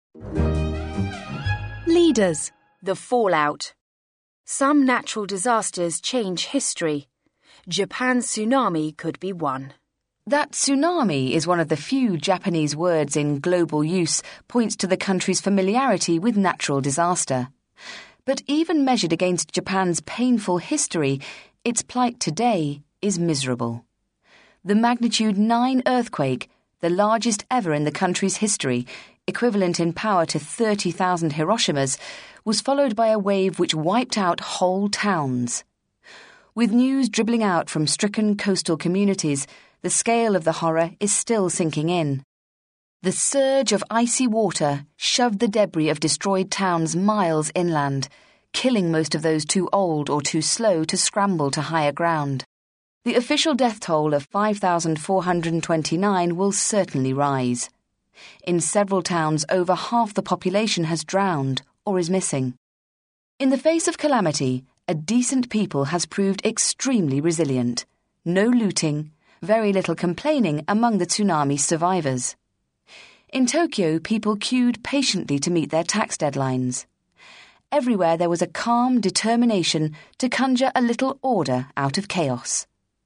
Leaders. The fallout. Some natural disasters change history. Japan's tsunami could be one. That tsunami is one of the few Japanese words in global use points to the country's familiarity with natural disaster. But even measured against Japan's painful history, its plight today is miserable. The magnitude 9 earthquake, the largest ever in the country's history, equivalent in power to 30,000 Hiroshimas, was followed by a wave which wiped out whole towns. With news dribbling out from stricken coastal communities, the scale of the horror is still sinking in. The surge of icy water shoved the debris of destroyed towns miles inland, killing most of those too old or too slow to scramble to higher ground. The official death toll of 5,429 will certainly rise. In several towns, over half the population has drowned or is missing. In the face of calamity, a decent people has proved extremely resilient. No looting, very little complaining among the tsunami survivors. In Tokyo, people queued patiently to meet their tax deadlines. Everywhere there was a calm determination to conjure a little order out of chaos.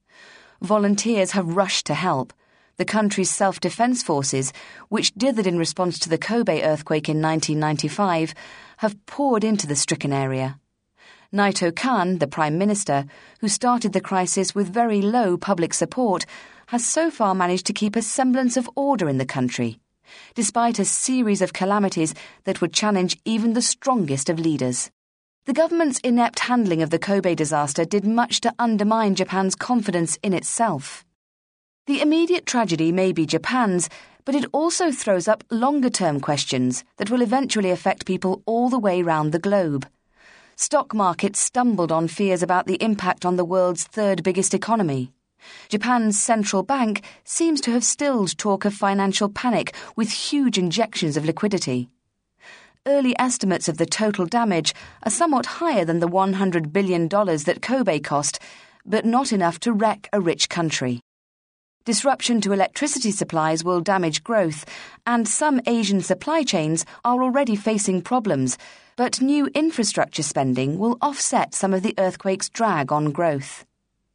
Volunteers have rushed to help. The country's self-defense forces, which dithered in response to the Kobe earthquake in 1995, have poured into the stricken area. Naito Kan, the Prime Minister, who started the crisis with very low public support, has so far managed to keep a semblance of order in the country, despite a series of calamities that would challenge even the strongest of leaders. The government's inept handling of the Kobe disaster did much to undermine Japan's confidence in itself. The immediate tragedy may be Japan's, but it also throws up longer-term questions that will eventually affect people all the way round the globe. Stock markets stumbled on fears about the impact on the world's third biggest economy. Japan's central bank seems to have stilled talk of financial panic with huge injections of liquidity. Early estimates of the total damage are somewhat higher than the $100 billion that Kobe cost, but not enough to wreck a rich country. Disruption to electricity supplies will damage growth, and some Asian supply chains are already facing problems, but new infrastructure spending will offset some of the earthquake's drag on growth.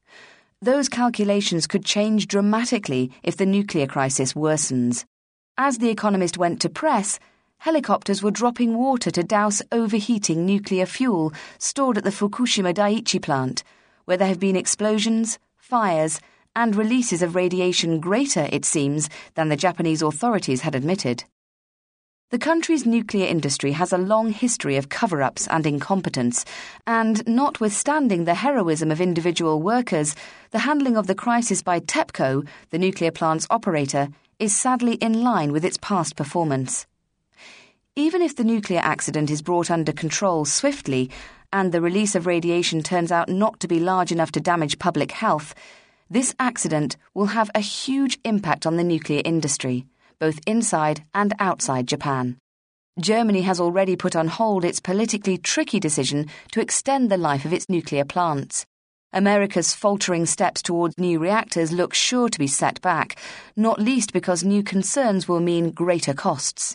Those calculations could change dramatically if the nuclear crisis worsens. As The Economist went to press, helicopters were dropping water to douse overheating nuclear fuel stored at the Fukushima Daiichi plant, where there have been explosions, fires, and releases of radiation greater, it seems, than the Japanese authorities had admitted. The country's nuclear industry has a long history of cover-ups and incompetence, and notwithstanding the heroism of individual workers, the handling of the crisis by TEPCO, the nuclear plant's operator, is sadly in line with its past performance. Even if the nuclear accident is brought under control swiftly, and the release of radiation turns out not to be large enough to damage public health, this accident will have a huge impact on the nuclear industry, both inside and outside Japan. Germany has already put on hold its politically tricky decision to extend the life of its nuclear plants. America's faltering steps towards new reactors look sure to be set back, not least because new concerns will mean greater costs.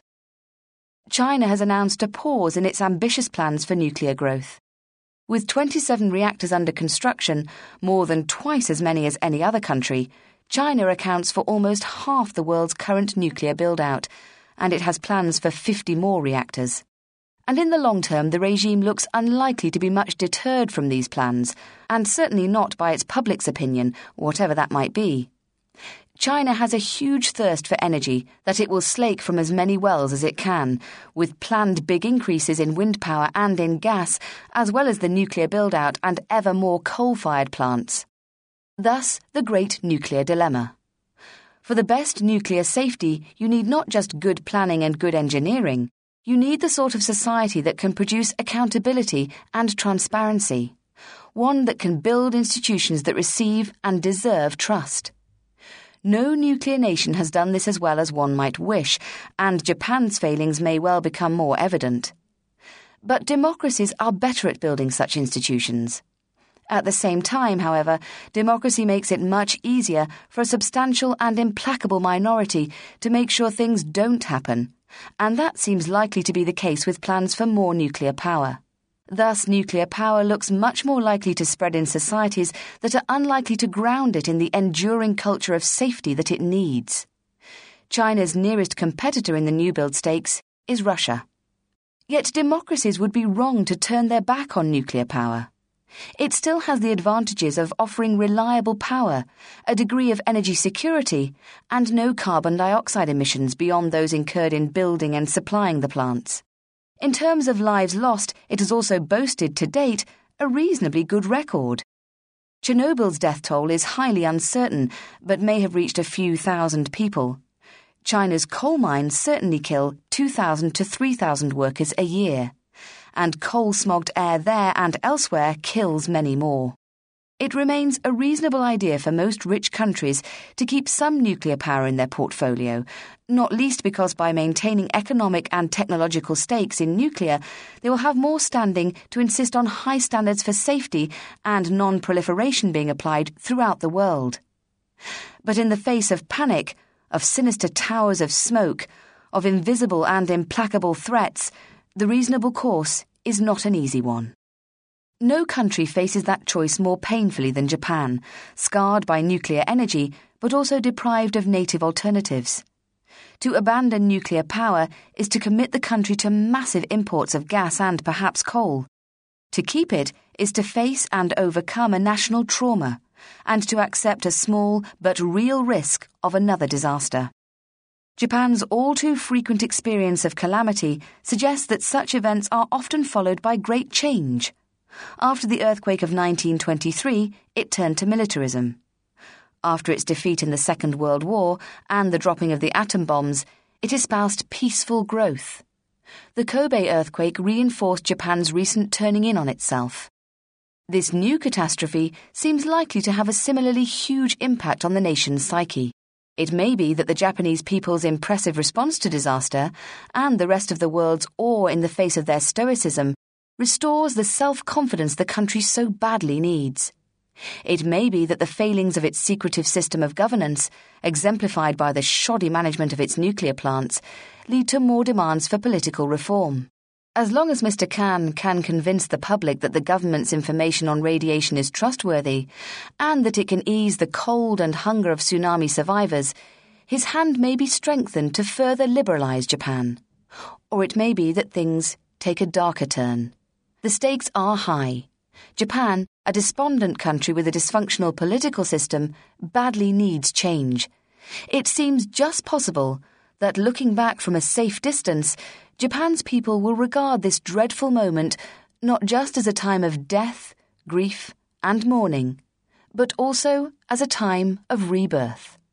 China has announced a pause in its ambitious plans for nuclear growth. With 27 reactors under construction, more than twice as many as any other country, China accounts for almost half the world's current nuclear build-out, and it has plans for 50 more reactors. And in the long term, the regime looks unlikely to be much deterred from these plans, and certainly not by its public's opinion, whatever that might be. China has a huge thirst for energy that it will slake from as many wells as it can, with planned big increases in wind power and in gas, as well as the nuclear build-out and ever more coal-fired plants. Thus, the great nuclear dilemma. For the best nuclear safety, you need not just good planning and good engineering. You need the sort of society that can produce accountability and transparency, one that can build institutions that receive and deserve trust. No nuclear nation has done this as well as one might wish, and Japan's failings may well become more evident. But democracies are better at building such institutions. At the same time, however, democracy makes it much easier for a substantial and implacable minority to make sure things don't happen, and that seems likely to be the case with plans for more nuclear power. Thus, nuclear power looks much more likely to spread in societies that are unlikely to ground it in the enduring culture of safety that it needs. China's nearest competitor in the new build stakes is Russia. Yet democracies would be wrong to turn their back on nuclear power. It still has the advantages of offering reliable power, a degree of energy security, and no carbon dioxide emissions beyond those incurred in building and supplying the plants. In terms of lives lost, it has also boasted to date a reasonably good record. Chernobyl's death toll is highly uncertain, but may have reached a few thousand people. China's coal mines certainly kill 2,000 to 3,000 workers a year, and coal-smogged air there and elsewhere kills many more. It remains a reasonable idea for most rich countries to keep some nuclear power in their portfolio, not least because by maintaining economic and technological stakes in nuclear, they will have more standing to insist on high standards for safety and non-proliferation being applied throughout the world. But in the face of panic, of sinister towers of smoke, of invisible and implacable threats, the reasonable course is not an easy one. No country faces that choice more painfully than Japan, scarred by nuclear energy, but also deprived of native alternatives. To abandon nuclear power is to commit the country to massive imports of gas and perhaps coal. To keep it is to face and overcome a national trauma, and to accept a small but real risk of another disaster. Japan's all-too-frequent experience of calamity suggests that such events are often followed by great change. After the earthquake of 1923, it turned to militarism. After its defeat in the Second World War and the dropping of the atom bombs, it espoused peaceful growth. The Kobe earthquake reinforced Japan's recent turning in on itself. This new catastrophe seems likely to have a similarly huge impact on the nation's psyche. It may be that the Japanese people's impressive response to disaster, and the rest of the world's awe in the face of their stoicism, restores the self-confidence the country so badly needs. It may be that the failings of its secretive system of governance, exemplified by the shoddy management of its nuclear plants, lead to more demands for political reform. As long as Mr. Kan can convince the public that the government's information on radiation is trustworthy, and that it can ease the cold and hunger of tsunami survivors, his hand may be strengthened to further liberalize Japan. Or it may be that things take a darker turn. The stakes are high. Japan, a despondent country with a dysfunctional political system, badly needs change. It seems just possible that, looking back from a safe distance, Japan's people will regard this dreadful moment not just as a time of death, grief, and mourning, but also as a time of rebirth.